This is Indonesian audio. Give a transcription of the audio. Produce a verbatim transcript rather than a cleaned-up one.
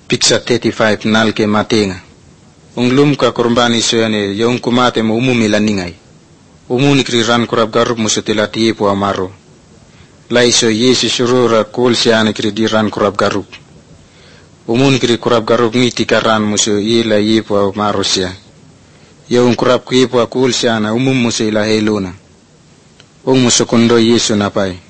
Picture thirty-five nal ke matenga. Unglum ka korbani soyane yung kumate mo umumila ningay. Umuni kriran kurab garup musutila tiyepo amaro. Laiso Yesu surura kol siane kri diran kurab garup. Umuni kri kurab garup ngiti karan musu ila yepo amaro siya. Yung kurab kiyepo kol siana umum musu ila heluna. Ung musukundo Yesu napai.